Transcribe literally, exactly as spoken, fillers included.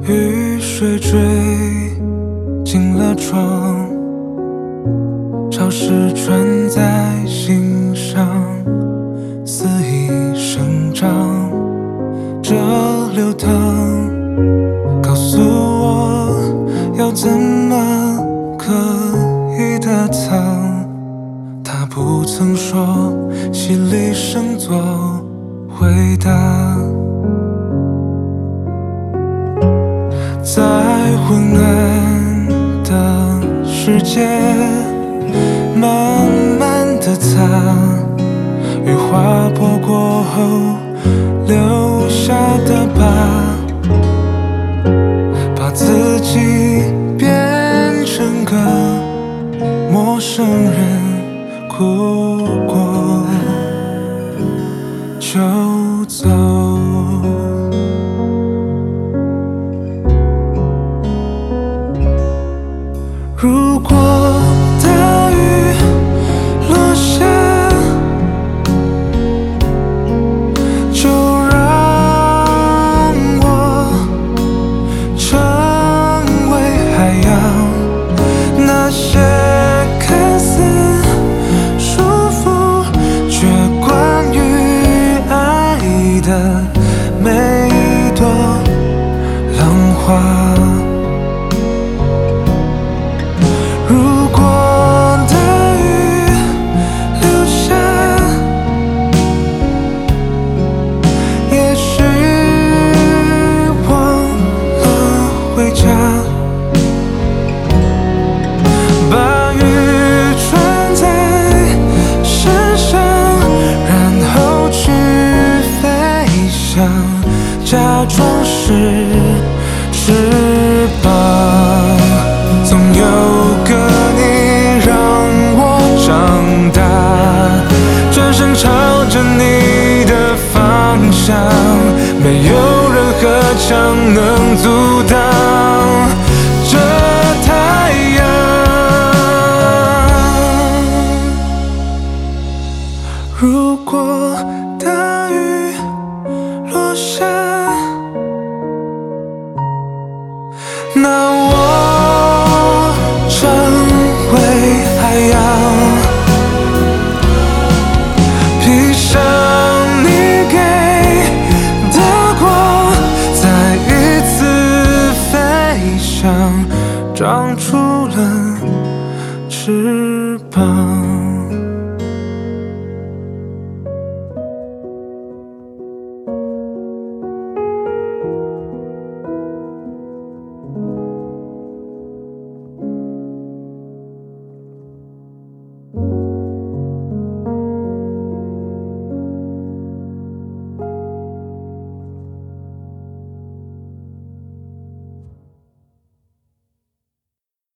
雨水坠进了窗，潮湿穿在心上，肆意生长。这流淌告诉我要怎么可以的藏，他不曾说犀利声做回答。在昏暗的世界慢慢地擦，雨划破过后留下的疤，把自己变成个陌生人，哭过就走。如果大雨落下，就让我成为海洋，那些看似束缚却关于爱的每一朵浪花。如果大雨留下，也许忘了回家，把雨穿在身上，然后去飞翔，假装是翅膀。总有个你让我长大，转身朝着你的方向，没有任何墙能阻挡这太阳。如果大雨落下，那我成为海洋，披上你给的光，再一次飞翔，长出了翅膀。